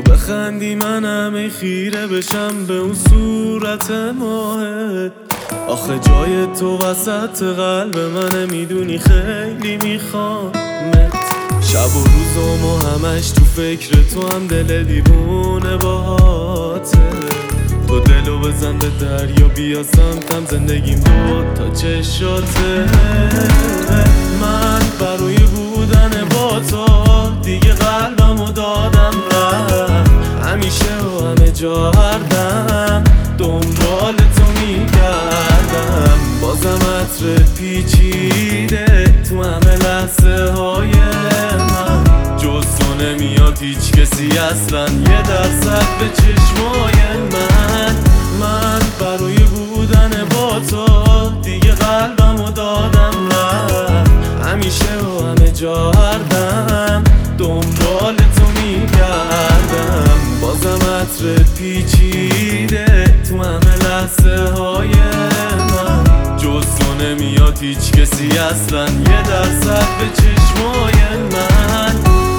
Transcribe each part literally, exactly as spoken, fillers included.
بخندی من همه خیره بشم به اون صورت ماهت. آخه جای تو وسط قلب منه، میدونی خیلی میخوامت. شب و روز و ما همش تو فکر تو، هم دل دیوونه باهاته. تو دلو بزن به دریا بیا سمتم، زندگیم بود تا چشاته. من برای بودن با تو دیگه قلبمو دادم رفت. همیشه و همه جا هر دم دنبال تو میگردم. بازم عطر پیچیده تو همه لحظه های من. جز تو نمیاد هیچ کسی اصلا یه درصد به چشمای من. من برای بودن با تو دیگه قلبمو دادم رفت. همیشه و همه جا هر دم دنبال تو میگردم. بازم عطر پیچیده تو همه لحظه های من. جز تو نمیاد هیچ کسی اصلا یه درصد به چشمای من.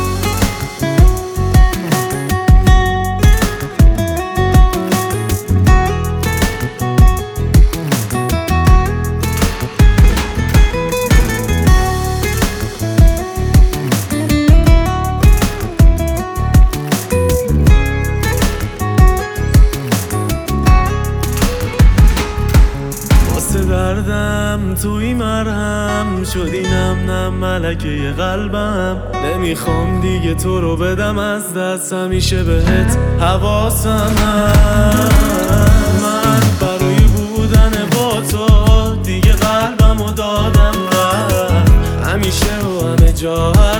دردم توی مرهم شدی نم نم ملکه قلبم. نمیخوام دیگه تو رو بدم از دست، همیشه بهت حواسم هست. من برای بودن با تو دیگه قلبمو دادم رفت. همیشه و همه جا